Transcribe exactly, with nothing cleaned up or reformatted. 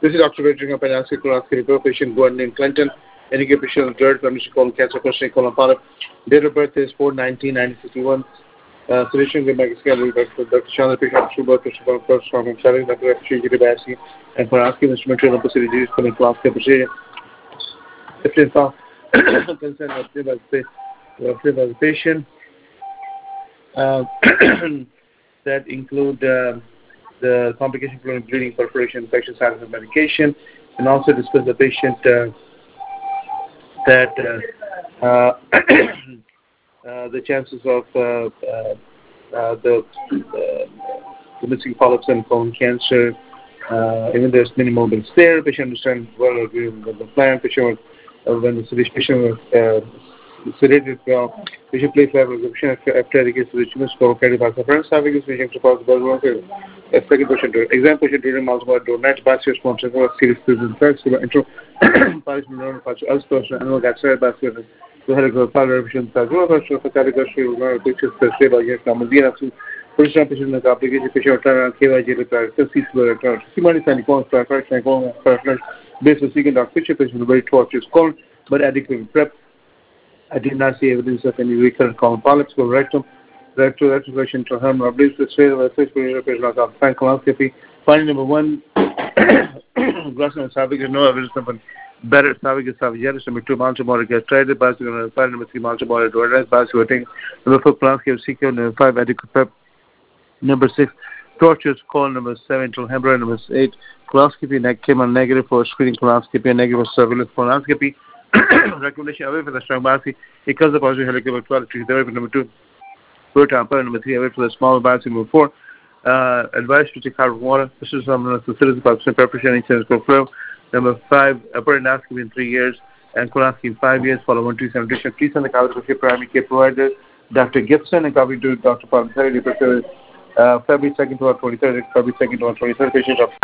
This is Doctor Vedring of Penasky Kolaski Report, patient Gordon Clinton, Indigo patient of GERD, condition colon cancer, prostate colon polyp. Date of birth is four nineteen nineteen sixty-one. Uh, solution with Megascale, Doctor Chandra patient, Sugar, Christopher, first from himself, Doctor F. G. Bassi, and for asking instrumental opposite disease, coming class procedure. If they found consent of the patient, uh, that include uh, the complications including bleeding, perforation, infection, side effect medication, and also discuss the patient uh, that uh, uh, uh, the chances of uh, uh, uh, the, uh, the missing polyps and colon cancer, uh, even there's minimal been there, patient understand well agree with the plan, patient uh, when the patient was uh, sedated, uh, patient place level exhibition after education to the tumor score carried by reference, having this patient support the buzz a second patient exam patient during multiple door net basket response to serious prison facts to intro punishment neural patch else person and got said basket to have a power revision as well as for category or pictures per se by your Namazina to personal patient the application patient turn K Y J required to see the return. Simon is an icon for first and going for based on second doc picture patient very torturous cone but adequate prep. I did not see evidence of any recurrent colon polyps or rectum. Rectal retrogression to herm release the straight of the six patient of frank colonoscopy. Finding number one, glossary esophagus, no evidence of a better esophagus esophagitis. Number two, multimodal gastritis. Basically, five number three, multimodal duodenus. Basically, number four, colonoscopy C Q. Number five, adequate prep. Number six, tortuous colon. Number seven, hemorrhoid. Number eight, colonoscopy came on negative for screening colonoscopy and negative for surveillance colonoscopy. Recommendation away for the strong biopsy because of positive helicobacter twelve treated therapy. Number two, Pure tamper. Number three, away for the small biopsy. Number four, uh, advice to take hard water. This is some of the citizens of preparation insurance go flow. Number five, upper endoscopy in three years and colonoscopy in five years. Follow one two seven. Please send the copy to your primary care provider, Doctor Gibson, and copy to Doctor Palminteri, uh, February second to our twenty-third, February second to our twenty-third patient of